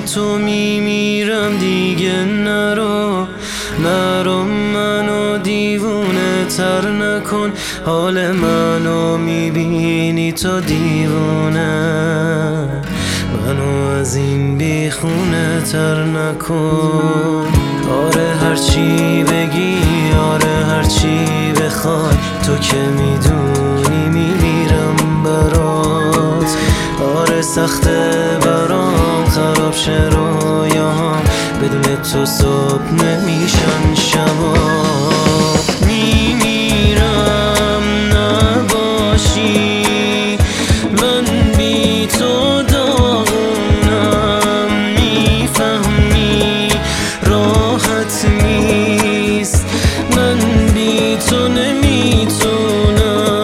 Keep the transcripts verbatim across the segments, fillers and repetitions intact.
تو میمیرم دیگه نرو نرو منو دیوونه تر نکن حال منو میبینی تو دیوونه منو از این بیخونه تر نکن آره هرچی بگی آره هرچی بخوای تو که میدونی میمیرم برات آره سخته برام خراب شه رویام بدون تو صبح نمیشن شبا میمیرم نباشی من بی تو داغونم میفهمی راحت نیست من بی تو نمیتونم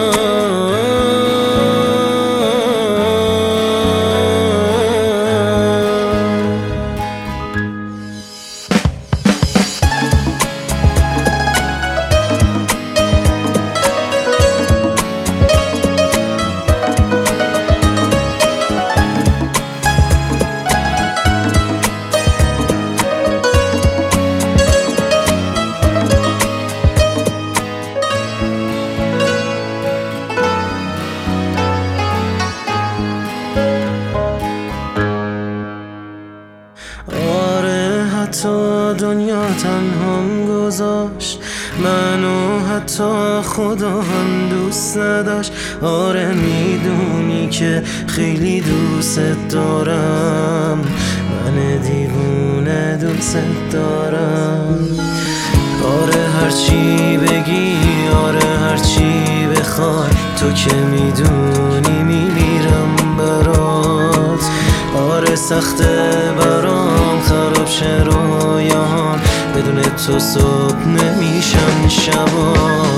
حتی دنیا تنهام گذاشت منو حتی خدا هم دوست نداشت آره میدونی که خیلی دوست دارم من دیوونه دوست دارم آره هرچی بگی آره هرچی بخوای تو که میدونی میمیرم برات آره سخته برام خراب شه رویام بدون تو صبح نمیشن شبا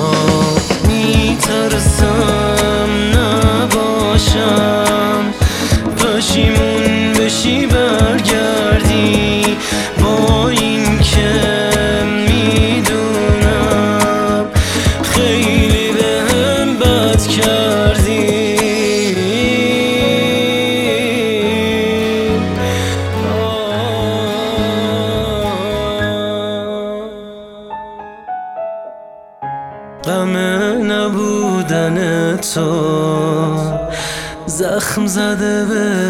میترسم نباشم پشیمون بشی برگردی با این که میدونم خیلی بهم بد کردی غم نبودن تو زخم زده به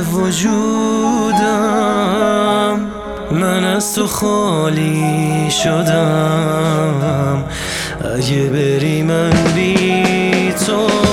وجودم من از تو خالی شدم اگه بری من بی تو